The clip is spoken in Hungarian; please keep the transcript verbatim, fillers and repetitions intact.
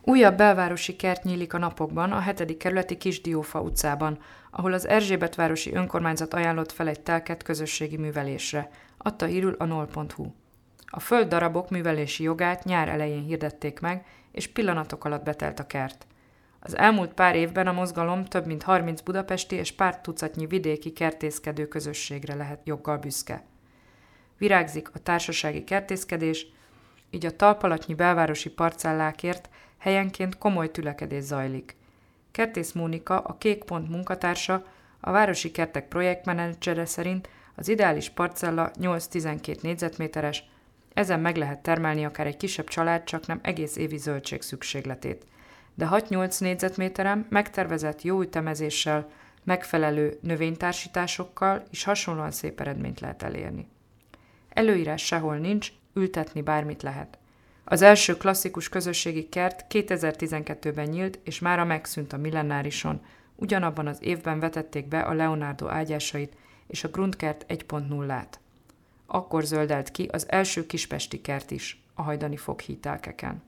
Újabb belvárosi kert nyílik a napokban a hetedik kerületi Kisdiófa utcában, ahol az Erzsébetvárosi Önkormányzat ajánlott fel egy telket közösségi művelésre, adta hírül a nol pont hu. A földdarabok művelési jogát nyár elején hirdették meg, és pillanatok alatt betelt a kert. Az elmúlt pár évben a mozgalom több mint harminc budapesti és pár tucatnyi vidéki kertészkedő közösségre lehet joggal büszke. Virágzik a társasági kertészkedés, így a talpalatnyi belvárosi parcellákért helyenként komoly tülekedés zajlik. Kertész Mónika, a Kék Pont munkatársa, a Városi Kertek projektmenedzsere szerint az ideális parcella nyolc-tizenkét négyzetméteres, ezen meg lehet termelni akár egy kisebb család csak nem egész évi zöldség szükségletét. De hat-nyolc négyzetméteren megtervezett jó ütemezéssel, megfelelő növénytársításokkal is hasonlóan szép eredményt lehet elérni. Előírás sehol nincs, ültetni bármit lehet. Az első klasszikus közösségi kert kétezer-tizenkettőben nyílt, és mára megszűnt a Millenárison, ugyanabban az évben vetették be a Leonardo ágyásait és a Grundkert egy pont nullát. Akkor zöldelt ki az első kispesti kert is, a Hajdani Foghíd telkeken.